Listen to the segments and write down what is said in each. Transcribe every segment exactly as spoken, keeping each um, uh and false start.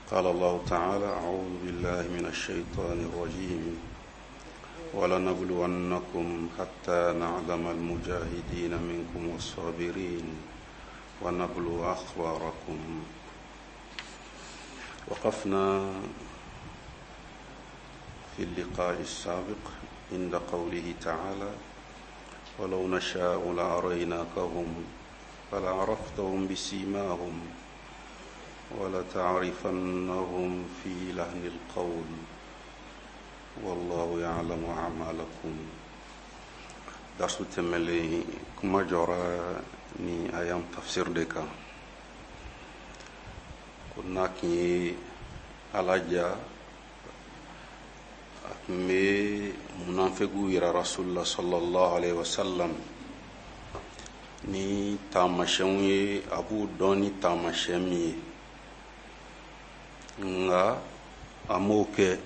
قال الله تعالى: أعوذ بالله من الشيطان الرجيم ولنبلونكم حتى نعلم المجاهدين منكم والصابرين ونبلو أخباركم. وقفنا في اللقاء السابق عند قوله تعالى: ولو نشاء لأريناكهم فلعرفتهم بسيماهم ولتعرفنهم في لحن القول والله يعلم أعمالكم. درس تملي كما جرى ni ayam tafsir deka kuna ki alaja me munafiqu ira rasulullah sallallahu alaihi wasallam ni tamashenye abu doni tamashemi nga amoke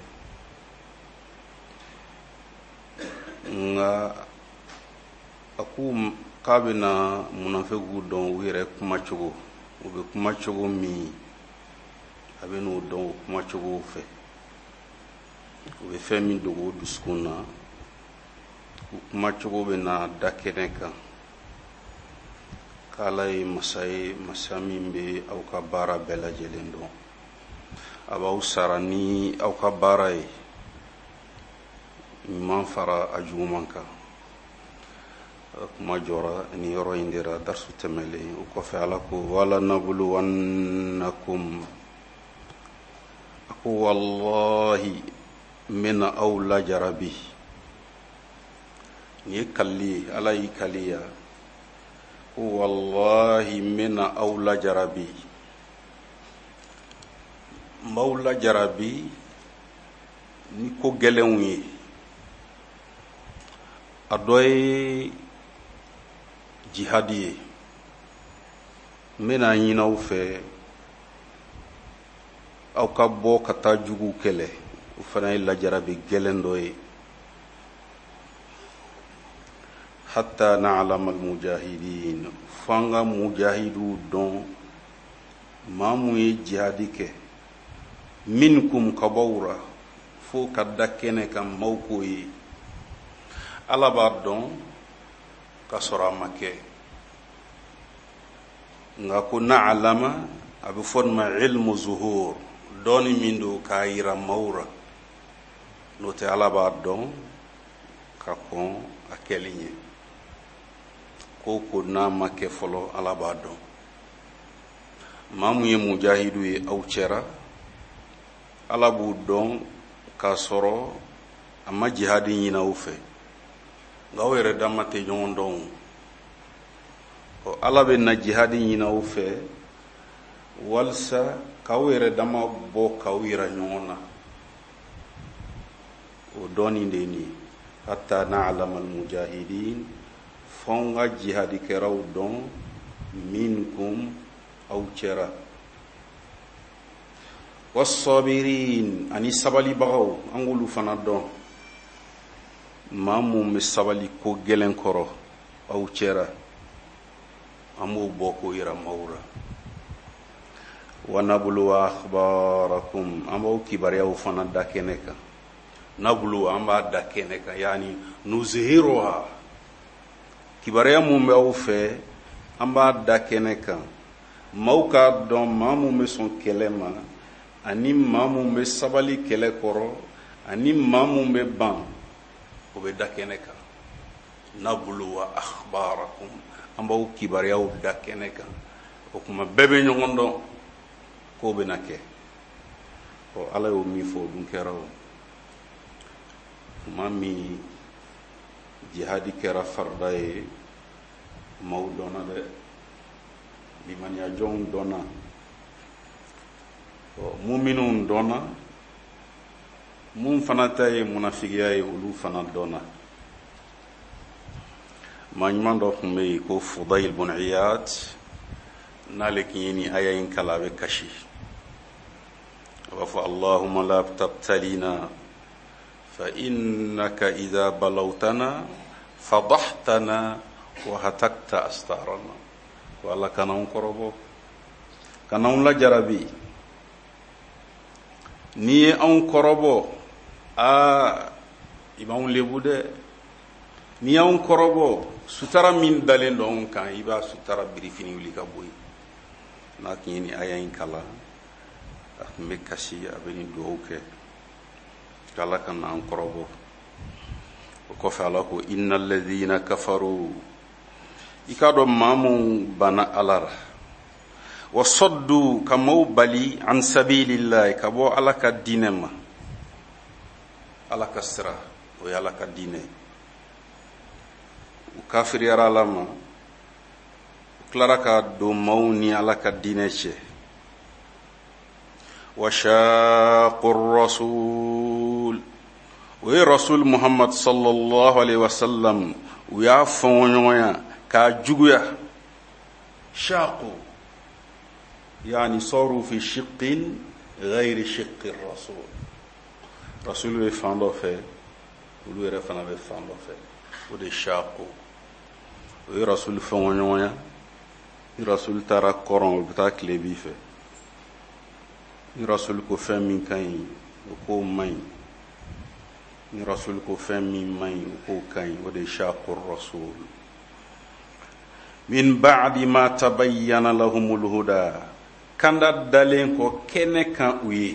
nga aku kabina munafiqu don wire kuma chogo ube kuma chogo mi abenu don kuma chogo fe ube fe mi dogo duskuna kuma chogo be na dakeneka kalai masai masamimbe au ka bara bela jelendo aba usarani au ka bara man fara ajumanka kuma jora ni yoro indira darsu temele ko fe ala ko wala nablu wannakum aku wallahi min awla jarabi ni kalli ala ikaliya wallahi min awla jarabi mawla jarabi ni ko gelenwi adoy jihadi mena yinaw fe aw ka bo kata jugu kele u fana la jarabi gelendoy hatta na'lam al mujahidin fanga mujahidu don mamu jihadi ke minkum kabawra fo kadda kene kam mawkoyi alaba don kasora make nga ko na'lama abu fonma ilmu zuhur doni mindo kayira mawra lote alaba don ka kon akelinye ko ko na make folo alaba don mamu ye mujahidu ye awchera alabu don kasoro amma jihadi nyina ufe ngawere damate jondon ko alabe na jihadi nyina ufe walsa kawere dama bo kawira nyona o doni ndeni hatta na'lam al mujahidin fonga jihadi keraw don minkum aw chera was-sabirin ani sabali bagaw angulu fana don mamu me sabali ko gelen koro aw chera amu boko ira mawra wa nablu akhbarakum amu kibariya fana dakeneka nablu amba dakeneka yani nuzhiruha kibariya mu me awfe amba dakeneka mauka don mamu me son kelema ani mamu me sabali kele koro ani mamu me ban o be dakeneka nablu wa akhbarakum amba o kibariya o dakeneka o kuma bebe nyondo ko be nake o ala o mi fo dun keraw mami jihadi kera fardae maudona de liman ya jong dona o mu'minun dona mum fanatay munafiqiya e ulu fanat dona man do me ko Fudayl ibn Iyad nalekini ayayin kalabe kashi wa fa Allahumma la tabtalina fa innaka idha balawtana fadahtana wa hatakta astarana wala kana on korobo kana on la jarabi ni ye anw kɔrɔbɔ aa i b'anw lebu dɛ. ni y'anw kɔrɔbɔ sutara min dalen don anw kan i b'a sutara birifini wuli ka bɔ yen. n'a tun ye ni aya in kalan a tun bɛ kasi a bɛ ni dugawu kɛ k'Ala ka n'an kɔrɔbɔ. o kɔfɛ Ala ko inna alladhina kafaru i k'a dɔn maa min banna Ala la wa saddu ka maaw bali an sabilillahi ka bɔ Ala ka diinɛ ma. Ala ka sira o ye Ala ka diinɛ ye. u kafiriyara Ala ma u tilara ka don maaw ni Ala ka diinɛ cɛ. wa shaqur rasul o ye rasul Muhammad sallallahu alaihi wasallam u y'a fɔn ɲɔgɔnya k'a juguya. shaqu yani saru fi shiqqin ghayri shiqqi rasul. rasul bɛ fan dɔ fɛ olu yɛrɛ fana bɛ fan dɔ fɛ. o de shaqu o ye rasul fɔn ɲɔgɔnya. ni rasul taara kɔrɔn o bɛ taa tilebi fɛ. ni rasul ko fɛn min ka ɲi o k'o man ɲi. ni rasul ko fɛn min man ɲi o k'o ka ɲi. o de shaqu rasul. min ba'di ma tabayyana lahumul huda kanda dalen ko kɛnɛ kan u ye.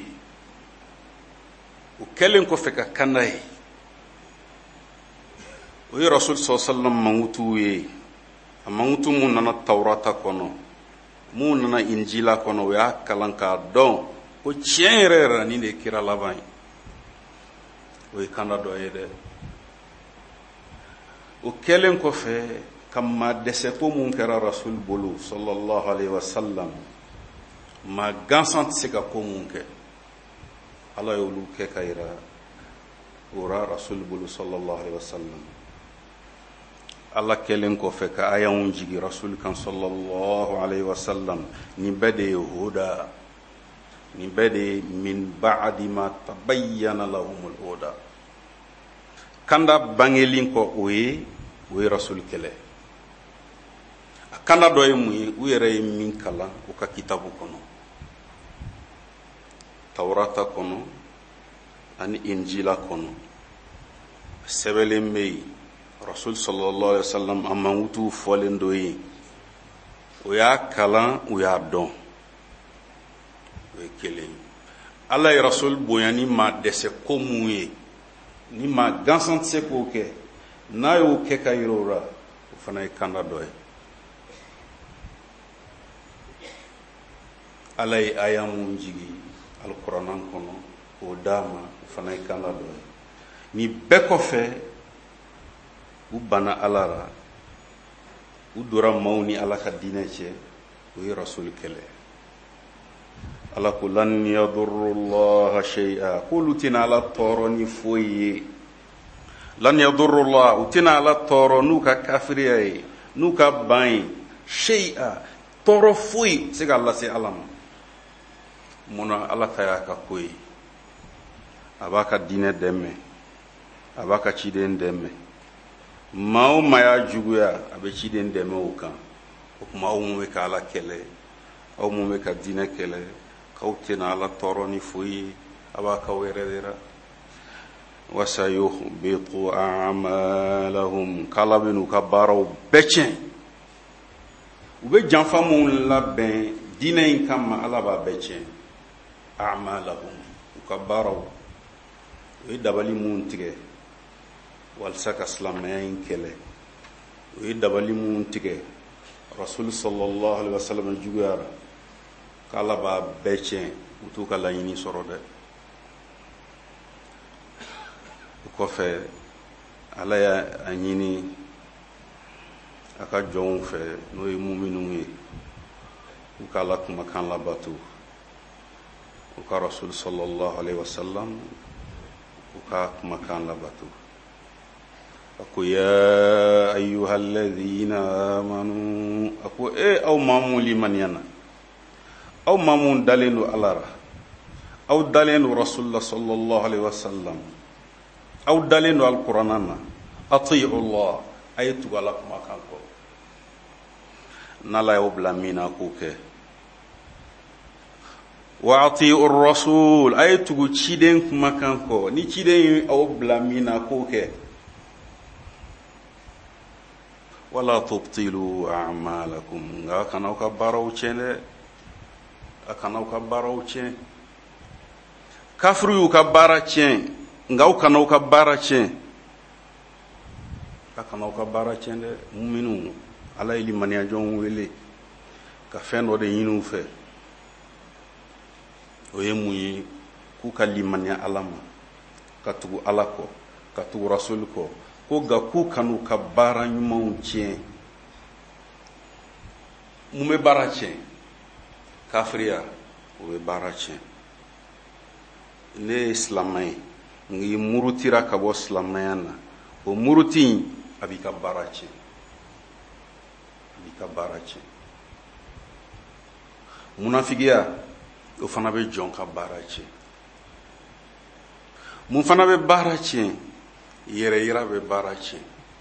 o kɛlen kɔfɛ ka kanda ye o ye rasul sallallahu alaihi wasallam mangutu ye. a mangutu mun nana tawrata kɔnɔ mun nana injila kɔnɔ o y'a kalan k'a dɔn ko tiɲɛ yɛrɛ yɛrɛ nin de ye kira laban ye. o ye kanda dɔ ye dɛ. o kɛlen kɔfɛ ka maa dɛsɛ ko mun kɛra rasul bolo sallallahu alaihi wasallam maa gansan tɛ se ka ko mun kɛ. Ala y'olu kɛ ka yira o ra rasul bolo sallallahu alaihi wasallam. Ala kɛlen kɔfɛ ka ayanw jigi rasul kan sallallahu alaihi wasallam nin bɛɛ de ye huda. nin bɛɛ de ye min ba'di ma tabayyana lahumul huda. kanda bangelin kɔ o ye o ye rasul kɛlɛ. a kanda dɔ ye mun ye u yɛrɛ ye min kalan u ka kitabu kɔnɔ. tawrata kɔnɔ ani injila kɔnɔ sɛbɛnlen bɛ yen rasul sallallahu alaihi wasallam a mangutu fɔlen dɔ ye o y'a kalan u y'a dɔn. o ye kelen. Ala ye rasul bonya ni maa dɛsɛ ko mun ye ni maa gansan tɛ se k'o kɛ n'a y'o kɛ ka yira o la o fana ye kanda dɔ ye. Ala ye aya mun jigi alukuranan kɔnɔ k'o d'a ma o fana ye kanda dɔ ye. ni bɛɛ kɔfɛ u banna Ala la u dora maaw ni Ala ka diinɛ cɛ o ye rasul kɛlɛ. Ala ko lan yadurrullaha shay'a k'olu tɛna Ala tɔɔrɔ ni foyi ye. lan yadurrullaha u tɛna Ala tɔɔrɔ n'u ka kafiriya ye n'u ka ban ye shay'a tɔɔrɔ foyi se ka lase Ala ma. munna Ala ta y'a ka ko ye. a b'a ka diinɛ dɛmɛ a b'a ka ciden dɛmɛ. maa o maa y'a juguya a bɛ ciden dɛmɛ o kan. o tuma aw mun bɛ ka Ala kɛlɛ aw mun bɛ ka diinɛ kɛlɛ k'aw tɛna Ala tɔɔrɔ ni foyi ye a b'a k'aw yɛrɛ de la. wasayuhbitu a'malahum k'Ala bɛ n'u ka baaraw bɛɛ tiɲɛ. u bɛ janfa mun labɛn diinɛ in kama Ala b'a bɛɛ tiɲɛ. a'malahum u ka baaraw o ye dabali mun tigɛ walasa ka silamɛya in kɛlɛ. o ye dabali mun tigɛ rasul sallallahu alaihi wasallam juguyara k'Ala b'a bɛɛ tiɲɛ u t'u ka laɲini sɔrɔ dɛ. o kɔfɛ Ala y'a ɲini a ka jɔnw fɛ n'o ye muminunw ye u ka Ala kumakan labato. u ka rasul sallallahu alaihi wasallam u ka kumakan labato. a ko ya ayyuhalladhina amanu a ko e aw maa mun limaniyana aw maa mun dalen do Ala la aw dalen do rasulullah sallallahu alaihi wasallam aw dalen do alquranan na ati'u Allah a ye tugu Ala kumakan kɔ. n'Ala y'aw bila min na k'o kɛ wa ati'ur rasul ay tugu ciden kuma kanko ni ciden aw blamina ko ke wala tubtilu a'malakum nga kana ka baraw chene akana ka baraw chen kafru ka bara chen nga kana ka bara chen akana ka bara chen de mu'minu ala ili mania jon wele ka fendo de yinu fe o ye muyi ku ka limania alama ka tugu alako ka tugu rasul ko ko ga ku kanu ka bara nyumaw cien mume bara cien kafriya o be bara cien ne islamay ngi murutira ka bo islamayana o muruti abika bara cien abika bara cien munafigiya o fana be jon ka bara cien mun fana be bara cien yere yira be bara cien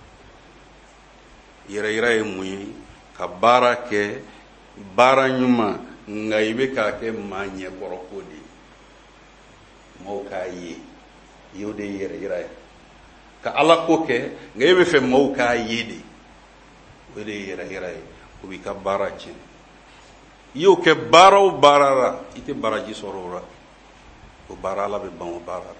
yere yira e muyi ka bara ke bara nyuma nga ibe ka ke manye korokodi mo ka yi yode yere yira ka ala ko ke nga ibe fe mo ka yidi wede yere yira ko bi ka bara cien yo ke bara o barara ite baraji sorora o bara la be ban o barara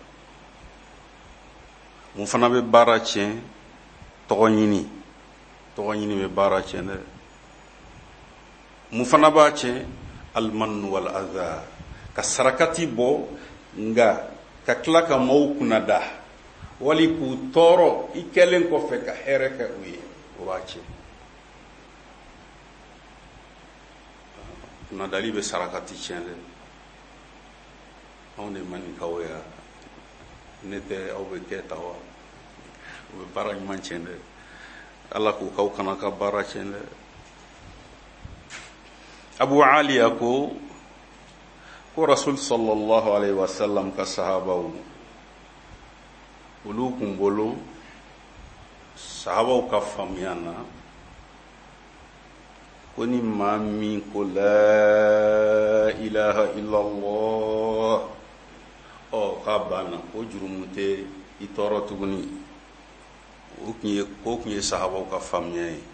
mun fana be bara cien togo ɲini togo ɲini be bara cien de mun fana b'a cien almanu wal adha ka sarakati bɔ nga ka tila ka maaw kunada wali k'u tɔɔrɔ i kɛlen kɔfɛ ka hɛrɛ kɛ u ye o b'a cien kunadali be sarakati cien de anw de manikaw ya ne tɛ aw bɛ kɛ ta wa u bɛ baara ɲuman cɛn dɛ ala k'u k'aw kana ka baara cɛn dɛ abu aliya ko ko rasul sallallahu alaihi wasallam ka sahabaw olu kun bolo sahabaw ka faamuya na ko ni maa min ko la ilaha illallah o ka banna ko jurumu tɛ i tɔɔrɔ tuguni o kun ye ko kun ye sahabaw ka faamuya ye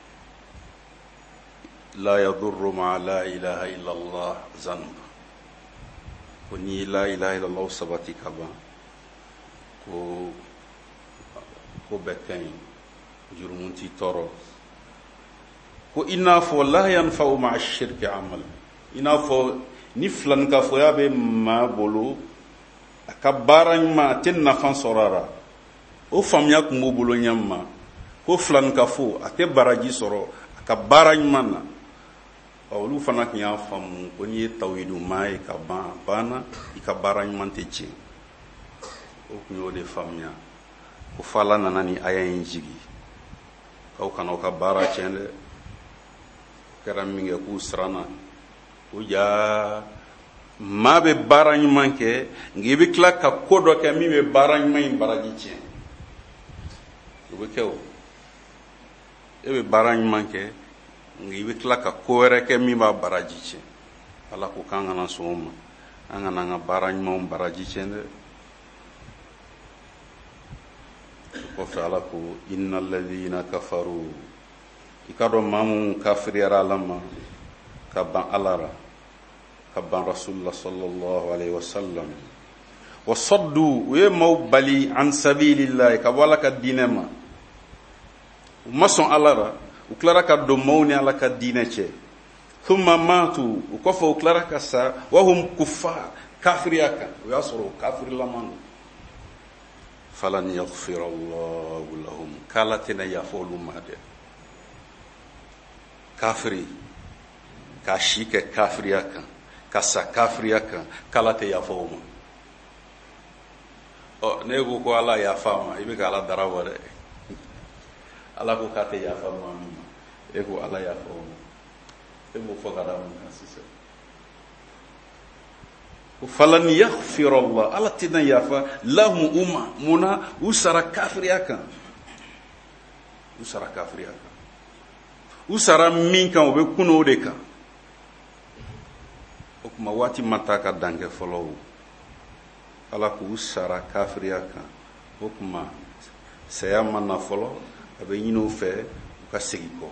la yadurru ma la ilaha illallah zanb ko ni la ilaha illallah sabati ka ban ko ko bɛ ka ɲi jurumu t'i tɔɔrɔ ko i n'a fɔ la yanfa'u ma'a shirki amal i n'a fɔ ni filanikafoya bɛ maa bolo a ka baara ɲuman a tɛ nafa sɔrɔ a la o faamuya tun b'o bolo ɲɛma ko filanikafo a tɛ baraji sɔrɔ a ka baara ɲuman na olu fana tun y'a faamu ko n'i ye tawhidu maa ye ka ban a banna i ka baara ɲuman tɛ tiɲɛ o tun y'o de faamuya ko fo Ala nana ni aya in jigi k'aw kana aw ka baara tiɲɛ dɛ kɛra min kɛ k'u siranna ko jaa maa bɛ baara ɲuman kɛ nka i bɛ tila ka ko dɔ kɛ min bɛ baara ɲuman in baraji tiɲɛ o bɛ kɛ o e bɛ baara ɲuman kɛ nka i bɛ tila ka ko wɛrɛ kɛ min b'a baraji tiɲɛ Ala ko k'an kana sɔn o ma an kana an ka baara ɲumanw baraji tiɲɛ dɛ o kɔfɛ Ala ko inna alladhina kafaru i ka dɔn maa minnu kafiriyara Ala ma ka ban Ala la ka ban rasulullah sallallahu alaihi wasallam wa saddu u ye maaw bali an sabilillah ka bɔ Ala ka diinɛ ma u ma sɔn Ala la u tilara ka don maaw ni Ala ka diinɛ cɛ thumma matu u kɔfɛ u tilara ka sa wa hum kuffar kafiriya kan o y'a sɔrɔ kafirilaman don falan yaghfira Allahu lahum k'Ala tɛna yafa olu ma dɛ kafiri ka si kɛ kafiriya kan ka sa kafiriya kan k'Ala tɛ yafa o ma ɔ ne ko ko Ala yafa ma i bɛ ka Ala dara bɔ dɛ Ala ko k'a tɛ yafa ma min ma e ko Ala yafa o ma e m'o fɔ ka da mun kan sisan ko falan yaghfira Allah Ala tɛna yafa lahum uma munna u sara kafiriya kan u sara kafiriya kan u sara min kan o bɛ kun o de kan o kuma waati ma taa ka dan kɛ fɔlɔ o ala k'u sara kafiriya kan o kuma saya ma na fɔlɔ a bɛ ɲini u fɛ u ka segin kɔ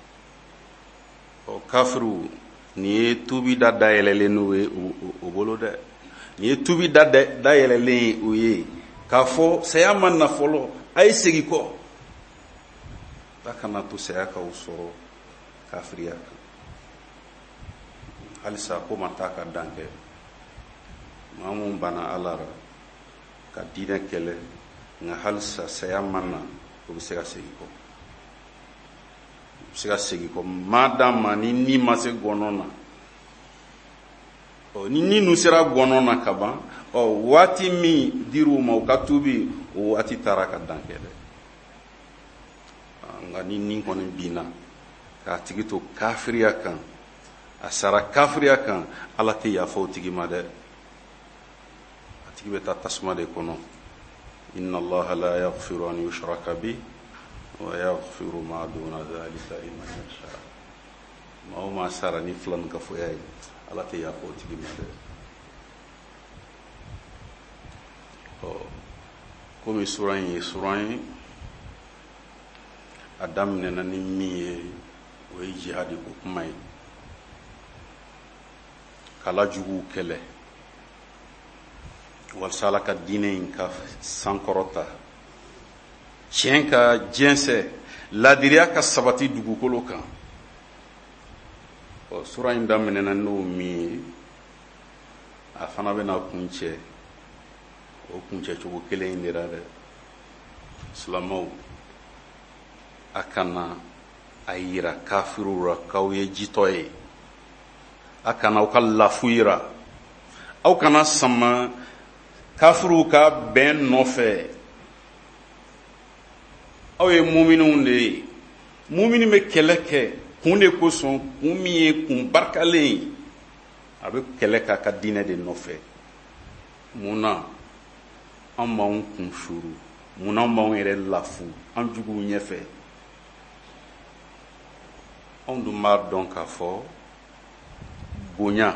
ɔ kafiriw nin ye tubi da dayɛlɛlen n'u ye o bolo dɛ nin ye tubi da dayɛlɛlen u ye k'a fɔ saya ma na fɔlɔ a ye segin kɔ a kana to saya k'aw sɔrɔ kafiriya kan halisa ko ma taa ka dan kɛ maa mun banna ala la ka diinɛ kɛlɛ nka halisa saya ma na o bɛ se ka segin kɔ o bɛ se ka segin kɔ madama ni ni ma se gɔnɔ na ɔ ni ni nu sera gɔnɔ na ka ban ɔ waati min dir'u ma u ka tubi o waati taara ka dan kɛ dɛ nka ni ni kɔni binna k'a tigi to kafiriya kan a sara kafiriya kan ala tɛ yafa o tigi ma dɛ a tigi bɛ taa tasuma de kɔnɔ inna allaha la yaghfiru an yushraka bi wa yaghfiru ma duna dhalika liman yasha maa o maa sara ni filan kafoya ye ala tɛ yafa o tigi ma dɛ ɔ komi sura in ye sura ye a daminɛna ni min ye o ye jihadi ko kuma ye kala juguw kɛlɛ walasa ala ka diinɛ in ka sankɔrɔta tiɲɛ ka jɛnsɛ ladiriya ka sabati dugukolo kan ɔ sura in daminɛna n'o min ye a fana bɛna kuncɛ o kuncɛ cogo kelen in de la dɛ silamɛw a kana a yira kafiruw la k'aw ye jitɔ ye a kana aw ka lafu yira aw kana sama kafiruw ka bɛn nɔfɛ aw ye muminunw de ye mumini bɛ kɛlɛ kɛ kun de kosɔn kun min ye kun barikalen ye a bɛ kɛlɛ k'a ka diinɛ de nɔfɛ mun na an b'anw kun suru mun na an b'anw yɛrɛ lafu an juguw ɲɛfɛ anw dun b'a dɔn k'a fɔ bonya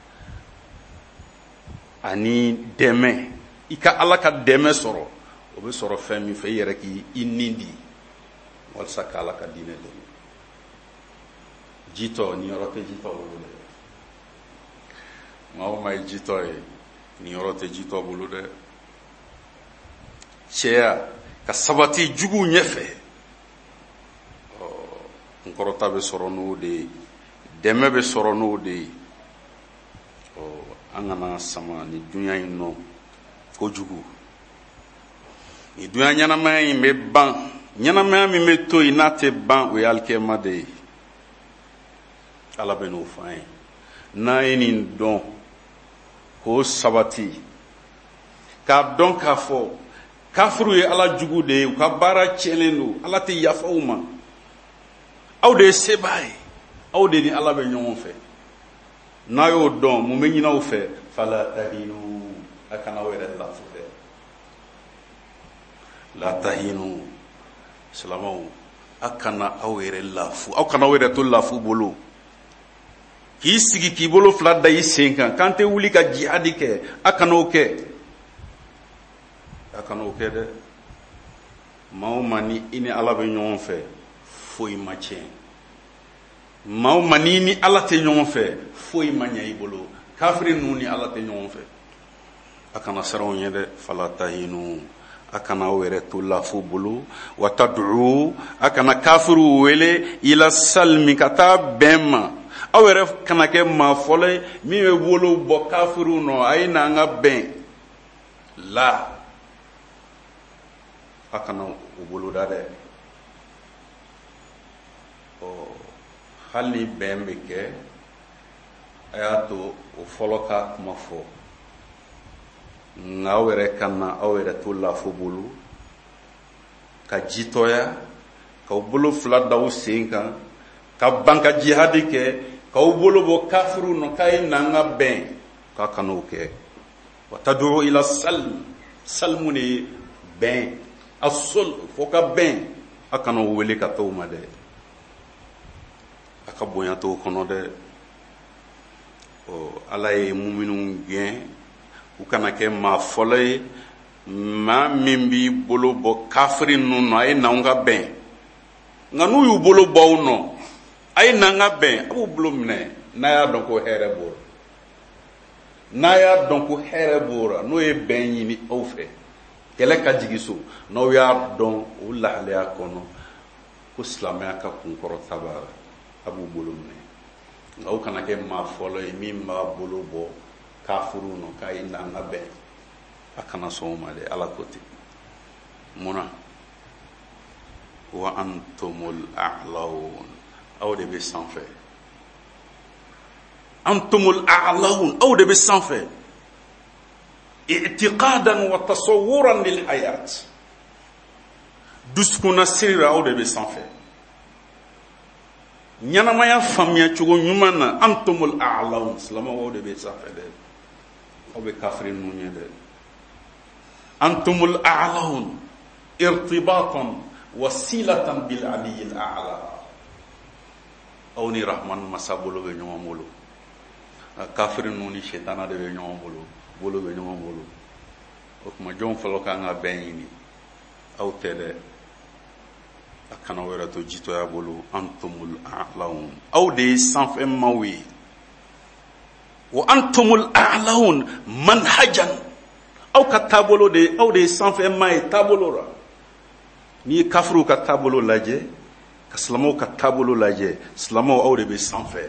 ani dɛmɛ i ka ala ka dɛmɛ sɔrɔ o bɛ sɔrɔ fɛn min fɛ i yɛrɛ k'i nin di walasa ka ala ka diinɛ dɛmɛ jitɔ nin yɔrɔ tɛ jitɔ bolo dɛ maa o maa ye jitɔ ye nin yɔrɔ tɛ jitɔ bolo dɛ cɛya ka sabati juguw ɲɛfɛ ɔ kunkɔrɔta bɛ sɔrɔ n'o de ye dɛmɛ bɛ sɔrɔ n'o de ye ɔ an kana sama ni dunya in nɔ kojugu ni dunya ɲɛnamaya in bɛ ban ɲɛnamaya min bɛ to yen n'a tɛ ban o ye alikiyama de ye ala bɛ n'o f'an ye n'an ye nin dɔn k'o sabati k'a dɔn k'a fɔ kafiru ye ala jugu de ye u ka baara tiɲɛlen don ala tɛ yafa u ma aw de ye sebaa ye aw de ni ala bɛ ɲɔgɔn fɛ n'a y'o dɔn mun bɛ ɲini aw fɛ fala tahinu a kana aw yɛrɛ lafu dɛ la tahinu silamɛw a kana aw yɛrɛ lafu aw kana aw yɛrɛ to lafu bolo k'i sigi k'i bolo fila da i sen kan k'an tɛ wuli ka jihadi kɛ a kana o kɛ a kana o kɛ dɛ maa o maa ni i ni ala bɛ ɲɔgɔn fɛ foyi ma tiɲɛ maa o maa ni ni ala tɛ ɲɔgɔn fɛ foyi ma ɲɛ i bolo kafiri ninnu ni ala tɛ ɲɔgɔn fɛ a kana siran o ɲɛ dɛ fala tahinu a kana aw yɛrɛ to lafu bolo wa tad'u a kana kafiriw wele ila salmi ka taa bɛn ma aw yɛrɛ kana kɛ maa fɔlɔ ye min bɛ wolo bɔ kafiriw nɔ a ye n'an ka bɛn la a kana o boloda dɛ ɔ hali ni bɛn bɛ kɛ a y'a to o fɔlɔ ka kuma fɔ nka aw yɛrɛ kana aw yɛrɛ to lafu bolo ka jitɔya k'aw bolo fila da aw sen kan ka ban ka jihadi kɛ k'aw bolo bɔ kafiriw nɔ k'a ye n'an ka bɛn k'a kana o kɛ wa tad'u ila salm salmu de ye bɛn a sol fo ka bɛn a kana o wele ka t'o ma dɛ a ka bonya t'o kɔnɔ dɛ o ala ye muminun gɛn u kana kɛ maa fɔlɔ ye maa min b'i bolo bɔ kafiri ninnu nɔ a ye n'anw ka bɛn nka n'u y'u bolo bɔ aw nɔ a ye n'an ka bɛn a b'u bolo minɛ n'a y'a dɔn ko hɛrɛ b'o la n'a y'a dɔn ko hɛrɛ b'o la n'o ye bɛn ɲini aw fɛ kɛlɛ ka jigi so n'aw y'a dɔn o lahalaya kɔnɔ ko silamɛya ka kunkɔrɔta b'a la a b'u bolo minɛ nka aw kana kɛ maa fɔlɔ ye min b'a bolo bɔ kafiriw nɔ k'a ye n'an ka bɛn a kana sɔn o ma dɛ ala ko ten munna wa antumul a'laun aw de bɛ sanfɛ antumul a'laun aw de bɛ sanfɛ i'tiqadan wa tasawwuran lil hayat dusukuna sirira aw de bɛ sanfɛ ɲanamaya faamuya cogo ɲuman na antumul a'laun silamɛw aw de bɛ sanfɛ dɛ aw bɛ kafiri ninnu ɲɛ dɛ antumul a'laun irtibatan wasilatan bil aliyil a'la aw ni rahman masa bolo bɛ ɲɔgɔn bolo kafiri ninnu ni shetana de bɛ ɲɔgɔn bolo bolo bɛ ɲɔgɔn bolo o tuma jɔn fɔlɔ kan ka bɛn ɲini aw tɛ dɛ a kana wɛrɛ to jitɔya bolo antumul a'laun aw de ye sanfɛ maaw ye wa antumul a'laun manhajan aw ka taabolo de aw de ye sanfɛ maa ye taabolo la n'i ye kafiriw ka taabolo lajɛ ka silamɛw ka taabolo lajɛ silamɛw aw de bɛ sanfɛ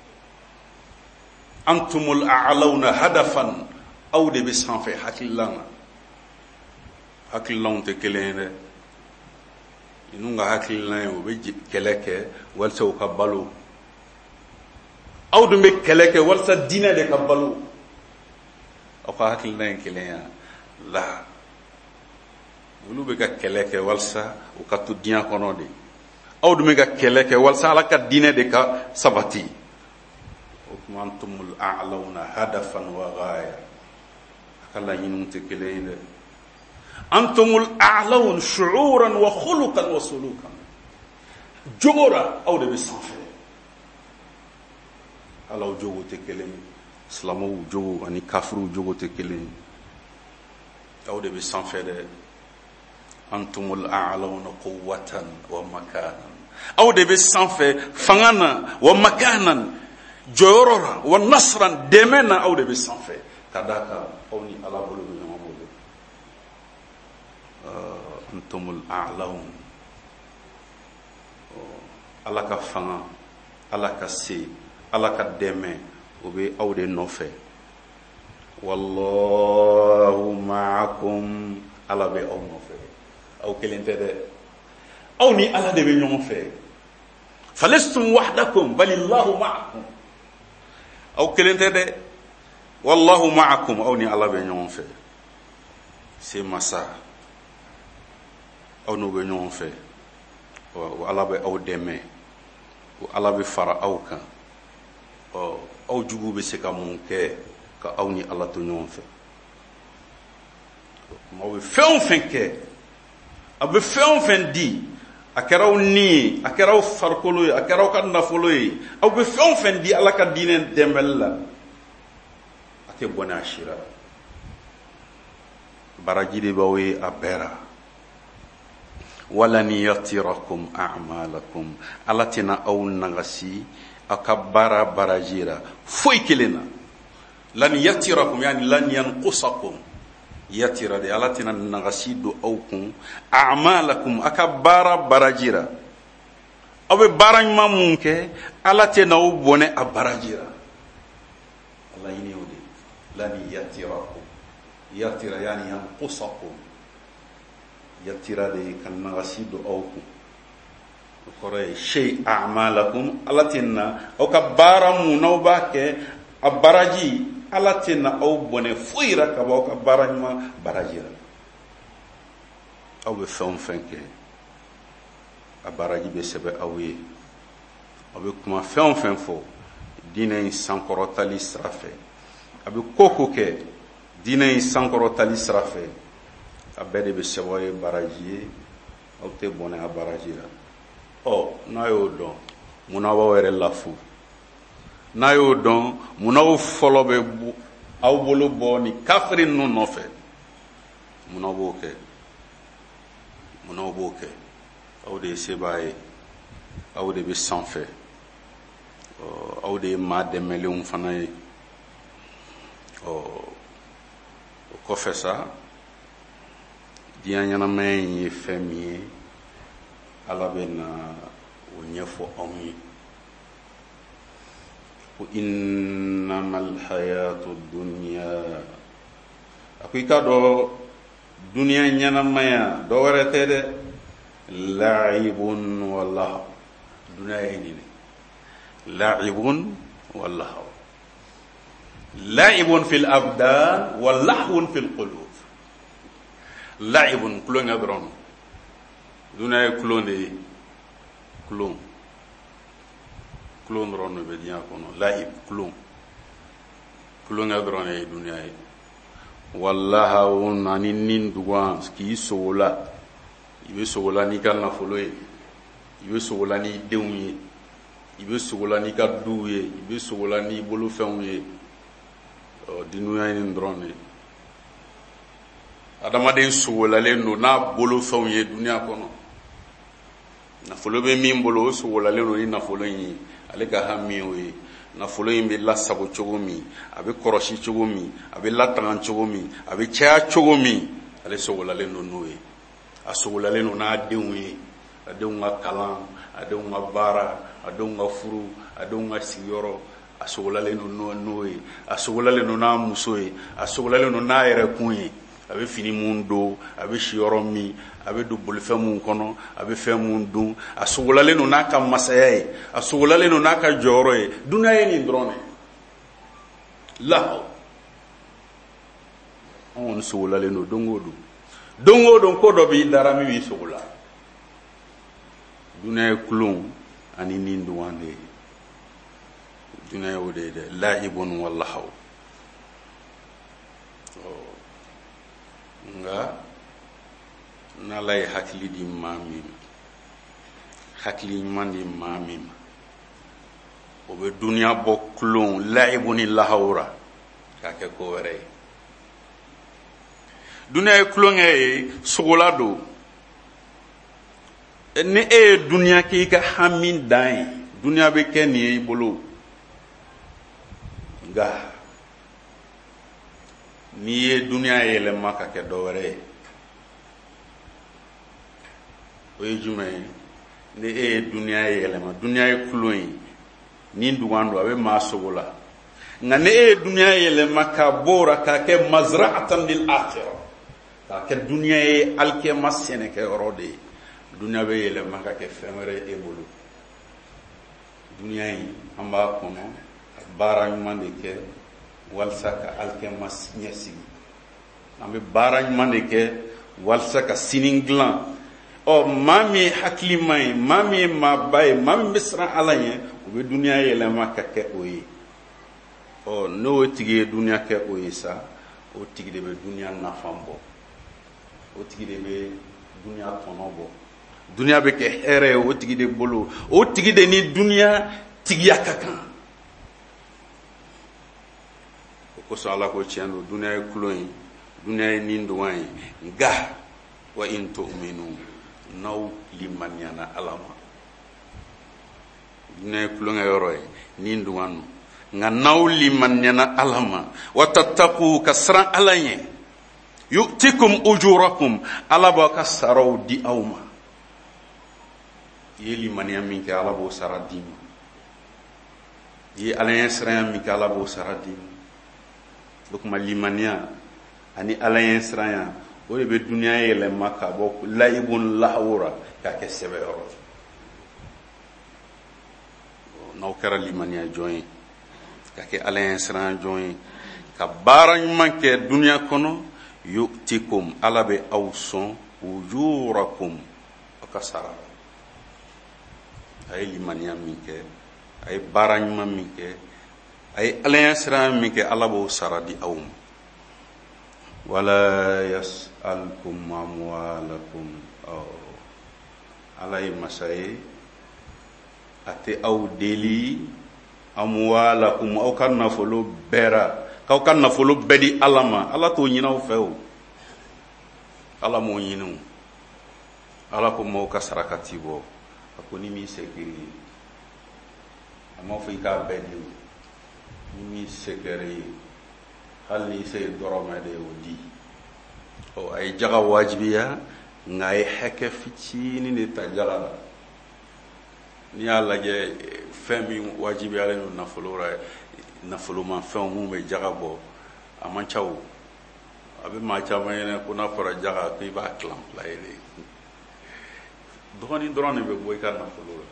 antumul a'launa hadafan aw de bɛ sanfɛ hakililan na hakililanw tɛ kelen ye dɛ ninnu ka hakililan ye u bɛ kɛlɛ kɛ walasa u ka balo aw dun bɛ kɛlɛ kɛ walasa diinɛ de ka balo aw ka hakililan ye kelen ya la olu bɛ ka kɛlɛ kɛ walasa u ka to diɲɛ kɔnɔ de aw dun bɛ ka kɛlɛ kɛ walasa ala ka diinɛ de ka sabati o tuma antumul a'launa hadafan wa ghaya a ka laɲiniw tɛ kelen ye dɛ antumul a'laun shu'uran wa khuluqan wa sulukan jogo la aw de bɛ sanfɛ alaw jogo tɛ kelen ye silamɛw jogo ani kafiriw jogo tɛ kelen ye aw de bɛ sanfɛ dɛ antumul a'launa quwwatan wa makanan aw de bɛ sanfɛ fanga na wa makanan jɔyɔrɔ la wa nasran dɛmɛ na aw de bɛ sanfɛ ka d'a kan aw ni ala bolo bɛ ɲɔgɔn bolo antumul a'laun ala ka fanga ala ka se ala ka dɛmɛ o bɛ aw de nɔfɛ wallahu ma'akum ala bɛ aw nɔfɛ aw kelen tɛ dɛ aw ni ala de bɛ ɲɔgɔn fɛ falastum wahdakum balillahu ma'akum aw kelen tɛ dɛ wallahu ma'akum aw ni ala bɛ ɲɔgɔn fɛ se masa aw n'u bɛ ɲɔgɔn fɛ wa ala bɛ aw dɛmɛ wa ala bɛ fara aw kan ɔ aw jugu bɛ se ka mun kɛ ka aw ni ala to ɲɔgɔn fɛ aw bɛ fɛn o fɛn kɛ a bɛ fɛn o fɛn di a kɛra aw ni ye a kɛra aw farikolo ye a kɛra aw ka nafolo ye aw bɛ fɛn o fɛn di ala ka diinɛ dɛmɛli la a tɛ bɔ n'a si la baraji de b'aw ye a bɛɛ la walan yatirakum a'malakum ala tɛna aw nagasi aw ka baara baraji la foyi kelen na lan yatirakum yani lan yanqusakum yatira de ala tɛna nagasi don aw kun a'malakum aw ka baara baraji la aw bɛ baara ɲuman mun kɛ ala tɛna aw bɔnɛ a baraji la ala ɲini o de lan yatirakum yatira yani yanqusakum yatira de ka nagasi don aw kun o kɔrɔ ye shay a'malakum ala tɛna aw ka baara mun n'aw b'a kɛ a baraji ala tɛna aw bɔnɛ foyi la ka bɔ aw ka baara ɲuman baraji la aw bɛ fɛn o fɛn kɛ a baraji bɛ sɛbɛn aw ye aw bɛ kuma fɛn o fɛn fɔ diinɛ in sankɔrɔtali sira fɛ a bɛ ko ko kɛ diinɛ in sankɔrɔtali sira fɛ a bɛɛ de bɛ sɛbɛn ye baraji ye aw tɛ bɔnɛ a baraji la ɔ n'a y'o dɔn munna b'aw yɛrɛ lafu n'a y'o dɔn munnaw fɔlɔ bɛ aw bolo bɔ ni kafiri ninnu nɔfɛ munnaw b'o kɛ munnaw b'o kɛ aw de ye sebaa ye aw de bɛ sanfɛ aw de ye maa dɛmɛlenw fana ye ɔ o kɔfɛ sa diɲɛ ɲɛnamaya in ye fɛn min ye ala bɛ na o ɲɛfɔ anw ye ko innamal hayatu dunya a ko i k'a dɔn duniya ɲɛnamaya dɔ wɛrɛ tɛ dɛ la'ibun wa lahu duniya ye nin la'ibun wa lahu la'ibun fil abdan wa lahwun fil qulub la'ibun kulon nga dɔrɔn duniya ye kulon de ye kulon kulon dɔrɔn de bɛ diɲɛ kɔnɔ la'ib kulon kulon nga dɔrɔn ye duniya ye wallahawun ani nin dugan k'i sogo la i bɛ sogo la n'i ka nafolo ye i bɛ sogo la n'i denw ye i bɛ sogo la n'i ka duw ye i bɛ sogo la n'i bolofɛnw ye ɔ dunuya ye nin dɔrɔn de ye adamaden sogolalen don n'a bolofɛnw ye duniya kɔnɔ nafolo bɛ min bolo o sogolalen don ni nafolo in ye ale ka hami o ye nafolo in bɛ lasago cogo min a bɛ kɔrɔsi cogo min a bɛ latanga cogo min a bɛ caya cogo min ale sogolalen don n'o ye a sogolalen don n'a denw ye a denw ka kalan a denw ka baara a denw ka furu a denw ka sigiyɔrɔ a sogolalen don n'o ye a sogolalen don n'a muso ye a sogolalen don n'a yɛrɛ kun ye a bɛ fini mun don a bɛ siyɔrɔ min a bɛ don bolifɛn mun kɔnɔ a bɛ fɛn mun dun a sogolalen don n'a ka masaya ye a sogolalen don n'a ka jɔyɔrɔ ye dunuya ye nin dɔrɔn de lahaw an kɔni sogolalen don don o don don o don ko dɔ b'i dara min b'i sogo la dunuya ye kulon ani nin dugan de ye dunuya ye o de ye dɛ la'ibun wa lahaw nga n'ala ye hakili di maa min ma hakili ɲuman di maa min ma o bɛ duniya bɔ kulon la'ibu ni lahawra k'a kɛ ko wɛrɛ ye duniya ye kulonkɛ ye sogola don ni e ye duniya kɛ i ka hami dan ye duniya bɛ kɛ nin ye i bolo nga n'i ye duniya yɛlɛma ka kɛ dɔ wɛrɛ ye o ye jumɛn ye ni e ye duniya yɛlɛma duniya ye kulon ye ni dugan don a bɛ maa sogo la nka ni e ye duniya yɛlɛma ka bɔ o la k'a kɛ mazra'atan lil akhirah k'a kɛ duniya ye alikiyama sɛnɛkɛyɔrɔ de ye duniya bɛ yɛlɛma ka kɛ fɛn wɛrɛ ye e bolo duniya in an b'a kɔnɔ ka baara ɲuman de kɛ walasa ka alikiyama ɲɛsigi an bɛ baara ɲuman de kɛ walasa ka sini dilan ɔ maa min ye hakilima ye maa min ye maaba ye maa min bɛ siran ala ɲɛ o bɛ duniya yɛlɛma ka kɛ o ye ɔ n'o tigi ye duniya kɛ o ye sa o tigi de bɛ duniya nafa bɔ o tigi de bɛ duniya tɔnɔ bɔ duniya bɛ kɛ hɛrɛ ye o tigi de bolo o tigi de ni duniya tigiya ka kan o kosɔn ala ko tiɲɛ don duniya ye kulon ye duniya ye nin dogan ye nka wa in tu'minu n'aw limaniyana ala ma duniya ye kulonkɛ yɔrɔ ye nin dogan don nka n'aw limaniyana ala ma wa tattaqu ka siran ala ɲɛ yu'tikum ujurakum ala b'a ka saraw di aw ma i ye limaniya min kɛ ala b'o sara d'i ma i ye ala ɲɛ siranya min kɛ ala b'o sara d'i ma o kuma limaniya ani ala ɲɛ siranya o de bɛ duniya yɛlɛma ka bɔ la'ibun lahawra k'a kɛ sɛbɛyɔrɔ n'aw kɛra limaniya jɔn ye ka kɛ ala ɲɛ siranya jɔn ye ka baara ɲuman kɛ duniya kɔnɔ yu'tikum ala bɛ aw sɔn ujurakum aw ka sara a ye limaniya min kɛ a ye baara ɲuman min kɛ a ye ala ɲɛ siranya min kɛ ala b'o sara di aw ma wala yas'alkum amwalakum ala ye masa ye a tɛ aw deli amwalakum aw kan nafolo bɛra k'aw ka nafolo bɛɛ di ala ma ala t'o ɲini aw fɛ o ala m'o ɲini o ala ko maaw ka sarakati bɔ a ko ni m'i se kiri ye a m'a fɔ i k'a bɛɛ di o ni m'i se kɛrɛ ye hali n'i se ye dɔrɔmɛ de y'o di ɔ a ye jaga wajibiya nka a ye hakɛ fitinin de ta jaga la n'i y'a lajɛ fɛn min wajibiyalen don nafolo la nafolomafɛnw mun bɛ jaga bɔ a man ca o a bɛ maa caman ɲɛna ko n'a fɔra jaga ko i b'a tilan fila ye de dɔgɔnin dɔrɔn de bɛ bɔ i ka nafolo la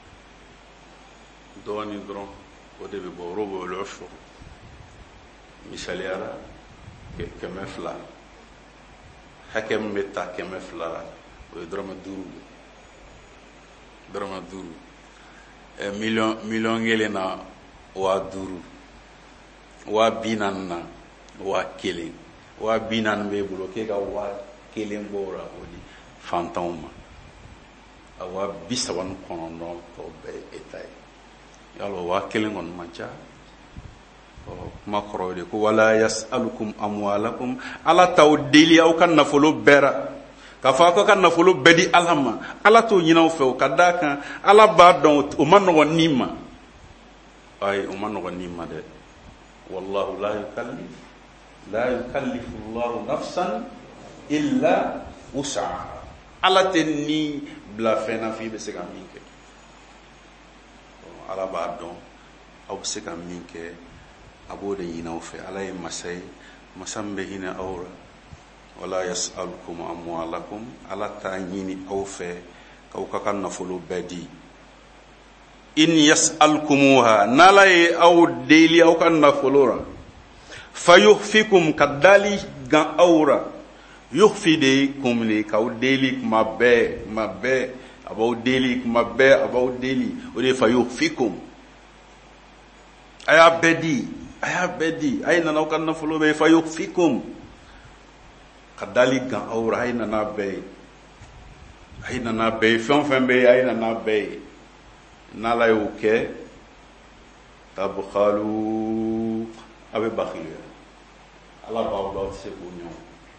dɔgɔnin dɔrɔn o de bɛ bɔ o bɛ olu fɔ misaliyara kɛmɛ fila hakɛ min bɛ ta kɛmɛ fila la o ye dɔrɔmɛ duuru dɔrɔmɛ duuru ɛ miliyɔn miliyɔn kelen na waa duuru waa bi naani na waa kelen waa bi naani b'e bolo k'e ka waa kelen bɔ o la o di fantanw ma a waa bi saba ni kɔnɔntɔn tɔ bɛɛ ye e ta ye yala o waa kelen kɔni man ca ɔ kuma kɔrɔ de ko wala yasalukum amwalakum ala t'aw deli aw ka nafolo bɛɛ la k'a fɔ aw ka nafolo bɛɛ di ala ma ala t'o ɲini aw fɛ o ka d'a kan ala b'a dɔn o ma nɔgɔn ni ma ayi o ma nɔgɔn ni ma dɛ wallahu la yukallif la yukallifu allahu nafsan illa wus'aha ala tɛ ni bila fɛn na f'i bɛ se ka min kɛ ala b'a dɔn aw bɛ se ka min kɛ a b'o de ɲini aw fɛ ala ye masa ye masa min bɛ hinɛ aw la wala yasalukum amwalakum ala t'a ɲini aw fɛ k'aw ka ka nafolo bɛɛ di in yasalkumuha n'ala ye aw deli aw ka nafolo la fayuhfikum ka dali gan aw la yuhfi de ye kun de k'aw deli kuma bɛɛ kuma bɛɛ a b'aw deli kuma bɛɛ a b'aw deli o de ye fayuhfikum a y'a bɛɛ di a y'a bɛɛ di a ye nana aw ka nafolo bɛɛ fayuhfikum ka dali gan aw la a ye nana bɛɛ ye a ye nana bɛɛ ye fɛn o fɛn bɛ ye a ye nana bɛɛ ye n'ala y'o kɛ tabkhalu a bɛ bakhiliya ala b'aw dɔn aw tɛ se k'o ɲɔgɔn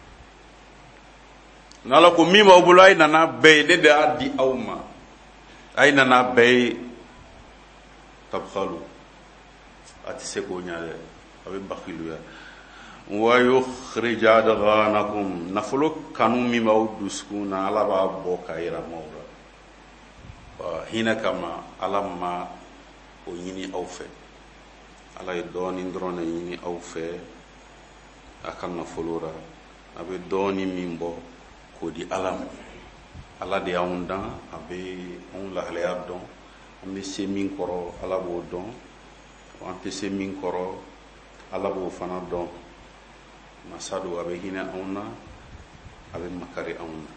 n'ala ko min b'aw bolo a ye nana bɛɛ ye ne de y'a di aw ma a ye nana bɛɛ ye tabkhalu a tɛ se k'o ɲa dɛ a bɛ bakhiliya wa yukhrij adghanakum nafolo kanu min b'aw dusukun na ala b'a bɔ k'a yira maaw la hinɛ kama ala ma o ɲini aw fɛ ala ye dɔɔnin dɔrɔn de ɲini aw fɛ a ka nafolo la a bɛ dɔɔnin min bɔ k'o di ala ma ala de y'anw dan a bɛ anw lahalaya dɔn an bɛ se min kɔrɔ ala b'o dɔn an tɛ se min kɔrɔ ala b'o fana dɔn masa don a bɛ hinɛ anw na a bɛ makari anw na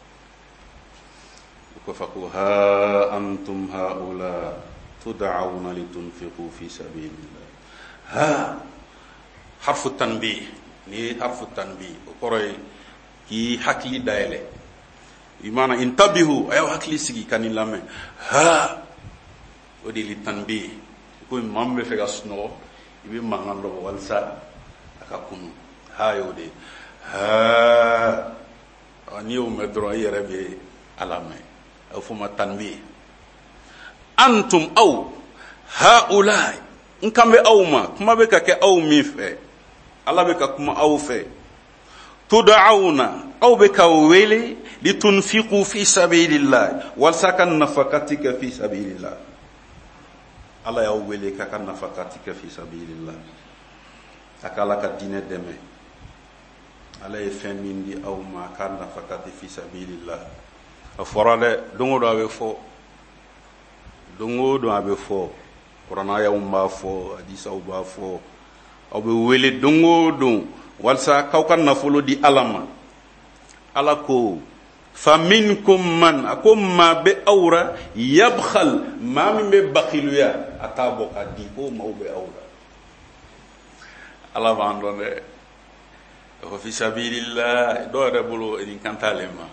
فقوا ها أنتم هؤلاء تدعون لتنفقوا في سبيل الله ها حرف التنبيه ني حرف التنبيه وقرأي كي حكي دايلة بمعنى انتبهوا أيوة حكي سيجي كان لامه ها ودي للتنبيه يكون مام بفعل سنو يبي معنى لو والسا أكاكون ها يودي ها أنيو مدرو يربي علامه أو فما تنبيه أنتم أو هؤلاء إن كان بأو ما كما بك كأو ميفة الله بك كما أو فة تدعون أو بك ويلي لتنفقوا في سبيل الله والسكن نفقتك في سبيل الله الله يويلي كان نفقتك في سبيل الله أكلك الدين دمه الله يفهمين دي أو ما كان نفقتك في سبيل الله a fɔra dɛ don o don a bɛ fɔ don o don a bɛ fɔ kuranaayaw b'a fɔ hadisaw b'a fɔ aw bɛ wele don o don walasa k'aw ka nafolo di ala ma ala ko fa minkum man a ko maa bɛ aw la yabkhal maa min bɛ bakhiluya a t'a bɔ k'a di ko maaw bɛ aw la ala b'an dɔn dɛ ko fi sabilillah dɔw yɛrɛ bolo nin kan t'ale ma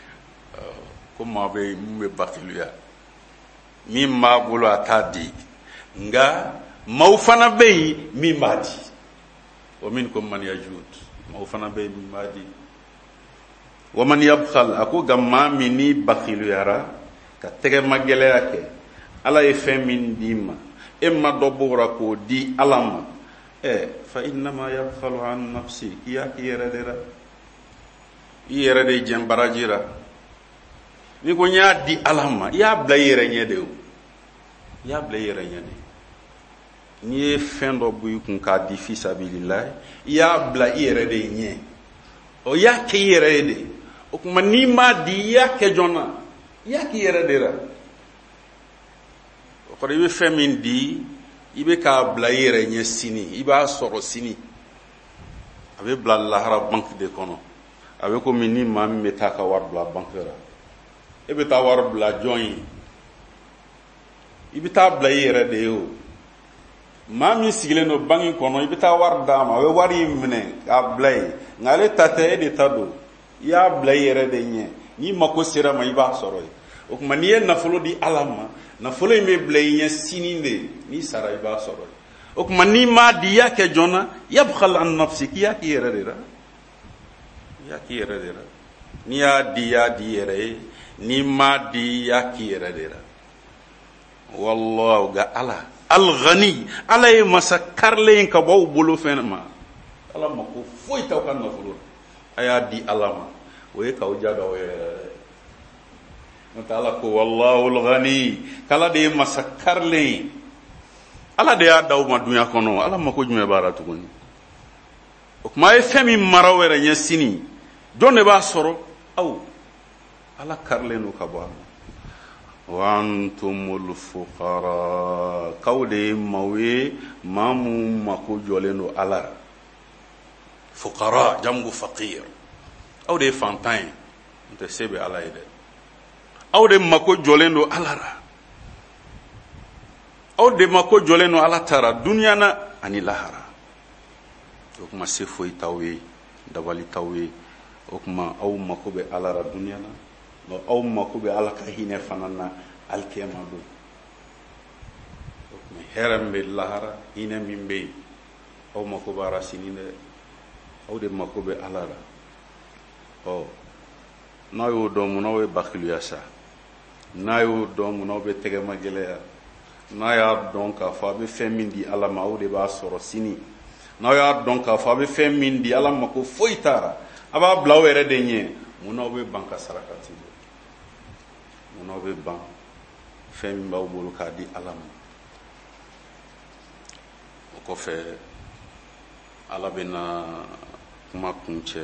ko maa bɛ mun bɛ bakhiluya min b'a bolo a t'a di nga maaw fana bɛ yen min b'a di wa minkum man yajud maaw fana bɛ yen min b'a di wa man yabkhal a ko nka maa min ni bakhiluyara ka tɛgɛmagɛlɛya kɛ ala ye fɛn min d'i ma e ma dɔ bɔra k'o di ala ma ɛ fa innama yabkhalu an nafsi k'i y'a k'i yɛrɛ de la i yɛrɛ de jɛn baraji la ni ko n y'a di ala ma i y'a bila i yɛrɛ ɲɛ de o i y'a bila i yɛrɛ ɲɛ de n'i ye fɛn dɔ bɔ i kun k'a di fi sabilillahi i y'a bila i yɛrɛ de ɲɛ o i y'a kɛ i yɛrɛ ye de o tuma n'i m'a di i y'a kɛ jɔnna i y'a k'i yɛrɛ de la o kɔrɔ i bɛ fɛn min di i bɛ k'a bila i yɛrɛ ɲɛ sini i b'a sɔrɔ sini a bɛ bila lahara banki de kɔnɔ a bɛ komi ni maa min bɛ taa ka wari bila banki la e bɛ taa wari bila jɔn ye i bɛ taa bila i yɛrɛ de ye o maa min sigilen don banki kɔnɔ i bɛ taa wari d'a ma a bɛ wari in minɛ k'a bila ye nka ale ta tɛ e de ta don i y'a bila i yɛrɛ de ɲɛ n'i mako sera ma i b'a sɔrɔ ye o tuma n'i ye nafolo di ala ma nafolo in bɛ bila i ɲɛ sini de n'i sara i b'a sɔrɔ ye o tuma n'i m'a di i y'a kɛ jɔnna yabkhal an nafsi k'i y'a k'i yɛrɛ de la i y'a k'i yɛrɛ de la n'i y'a di i y'a di i yɛrɛ ye n'i m'a di i y'a k'i yɛrɛ de la wallahu ga ala al-ghani ala ye masa karilen ka bɔ aw bolo fɛn ma ala ma ko foyi t'aw ka nafolo a y'a di ala ma o ye k'aw ja d'aw yɛrɛ n'o tɛ ala ko wallahu al-ghani k'ala de ye masa karilen ala de y'a d'aw ma dunya kɔnɔ ala ma ko jumɛn b'a la tuguni o tuma a ye fɛn min mara aw yɛrɛ ɲɛ sini jɔn de b'a sɔrɔ aw ala karilen don ka bɔ a ma wa antumul fuqara k'aw de ye maaw ye maa min mako jɔlen don ala la fuqara jamu faqir aw de ye fantan ye n tɛ se bɛ ala ye dɛ aw de mako jɔlen don ala la aw de mako jɔlen don ala ta la duniya na ani lahara o kuma se foyi t'aw ye dabali t'aw ye o kuma aw mako bɛ ala la duniya na nka aw mako bɛ ala ka hinɛ fana na alikiyama don o kuma hɛrɛ min bɛ lahara hinɛ min bɛ yen aw mako bɛ ala sini dɛ aw de mako bɛ ala la ɔ n'a y'o dɔn mun n'aw ye bakiluya sa n'a y'o dɔn mun n'aw bɛ tɛgɛma gɛlɛya n'a y'a dɔn k'a fɔ a bɛ fɛn min di ala ma aw de b'a sɔrɔ sini n'aw y'a dɔn k'a fɔ a bɛ fɛn min di ala ma ko foyi t'a la a b'a bila aw yɛrɛ de ɲɛ mun n'aw bɛ ban ka sarakati bɔ mun n'aw bɛ ban fɛn min b'aw bolo k'a di ala ma o kɔfɛ ala bɛna kuma kuncɛ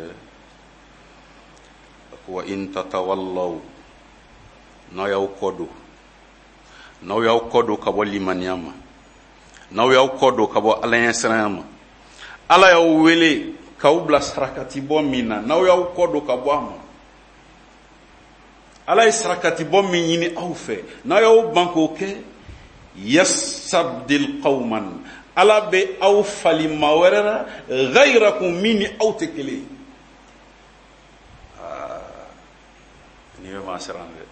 wa in tatawallaw n'aw y'aw kɔ don n'aw y'aw kɔ don ka bɔ limaniya ma n'aw y'aw kɔ don ka bɔ ala ɲɛsiranya ma ala y'aw wele k'aw bila sarakati bɔ min na n'aw y'aw kɔ don ka bɔ a ma ala ye sarakati bɔ min ɲini aw fɛ n'aw y'aw ban k'o kɛ yastabdil qawman ala bɛ aw fali maa wɛrɛ la ghayrakum min ni aw tɛ kelen ye ni bɛ maa siran dɛ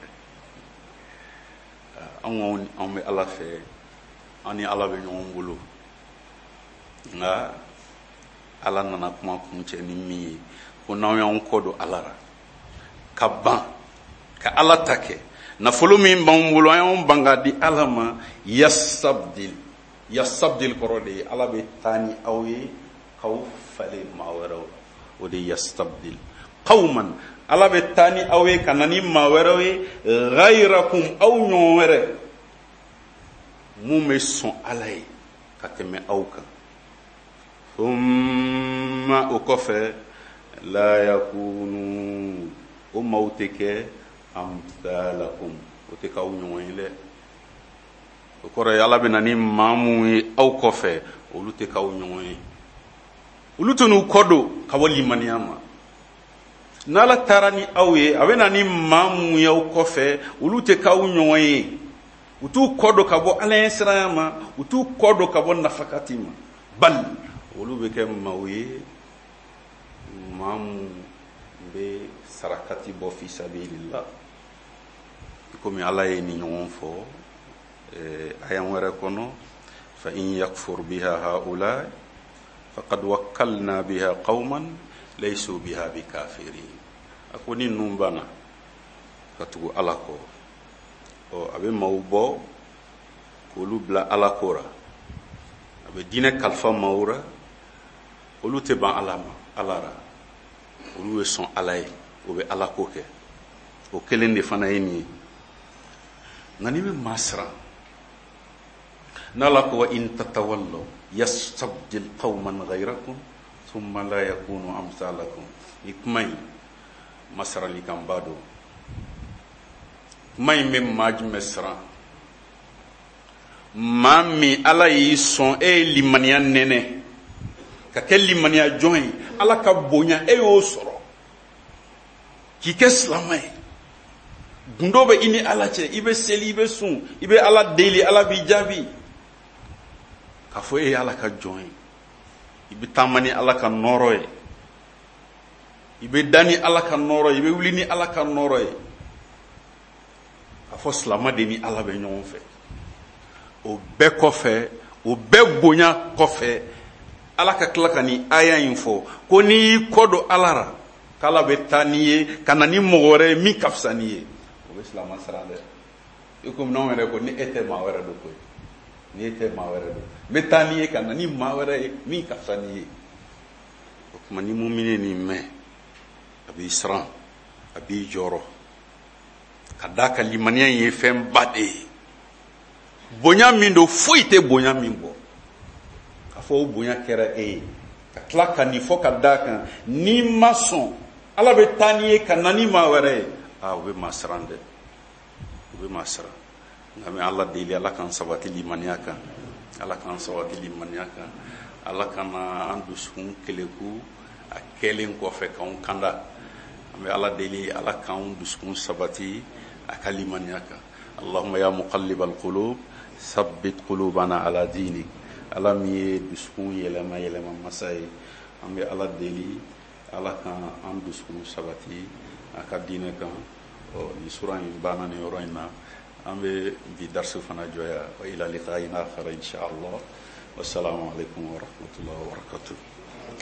anw anw bɛ ala fɛ an ni ala bɛ ɲɔgɔn bolo nka ala nana kuma kuncɛ ni min ye ko n'aw y'anw kɔ don ala la ka ban ka ala ta kɛ nafolo min b'anw bolo an y'anw ban ka di ala ma yasabdil yasabdil kɔrɔ de ye ala bɛ taa ni aw ye k'aw falen maa wɛrɛw la o de ye yasabdil qawman ala bɛ taa ni aw ye ka na ni maa wɛrɛw ye ghayrakum aw ɲɔgɔn wɛrɛ mun bɛ sɔn ala ye ka tɛmɛ aw kan thumma o kɔfɛ la yakunu o maaw tɛ kɛ amthalakum o tɛ k'aw ɲɔgɔn ye dɛ o kɔrɔ ye ala bɛ na ni maa mun ye aw kɔfɛ olu tɛ k'aw ɲɔgɔn ye olu tɛ n'u kɔ don ka bɔ limaniya ma n'ala taara ni aw ye a bɛ na ni maa mun ye aw kɔfɛ olu tɛ k'aw ɲɔgɔn ye u t'u kɔ don ka bɔ ala ɲɛ siranya ma u t'u kɔ don ka bɔ nafakati ma bali olu bɛ kɛ maaw ye maa mun bɛ sarakati bɔ fi sabilillah komi ala ye ni ɲɔgɔn fɔ ayan wɛrɛ kɔnɔ فإن يكفر بها هؤلاء فقد وكلنا بها قوما ليسوا بها بكافرين أكوني نومبانا كتو ألاكو أو أبي موبو كولو بلا ألاكورا أبي دينا كالفا مورا كولو تبا ألاما ألارا كولو يسون ألاي وبي ألاكوكي وكلين دي فنايني نانيمي ماسرا نالك وإن تتولوا يستبدل قوما غيركم ثم لا يكونوا أمثالكم يكمي ماسرا لكم بادو may mem maj mesra mami ala yi son e limaniya nene ka ke limaniya joy ala ka bonya e yo soro ki ke slamay gundo be ini ala che ibe seli ibe sun ibe ala daily ala bi jabi ka fo e ala ka joy ibe tamani ala ka noroy ibe dani ala ka noroy ibe wulini ala ka noroy afo slama de ni ala be ñon fe o be ko fe o be bonya ko fe ala ka klaka ni aya info ko ni kodo alara kala be taniye kanani mogore mi kafsaniye o be slama sarade ikum no mere ko ni ete ma wara do ko ni ete ma wara do be taniye kanani ma wara mi kafsaniye o kuma ni mu'mine ni me abi isra abi joro kadaka limaniya ye fem bade bonya min do foite bonya min bo ka fo bonya kera e ka klaka ni fo kadaka ni mason ala be taniye kanani ma ware a we masrande we masra ngame alla dili alla kan sabati limaniya kan alla kan sabati limaniya kan alla kana andu sun keleku a kelen ko fe kan kanda ngame alla dili alla kan duskun sabati أكلمنيك اللهم يا مقلب القلوب ثبت قلوبنا على دينك ألم يدسكون يلما يلما مساي أم على دلي على كان أم دسكون سبتي أكدينك أو نسورة بانا نيورينا أم بدرس فنا جويا وإلى لقاء آخر إن شاء الله والسلام عليكم ورحمة الله وبركاته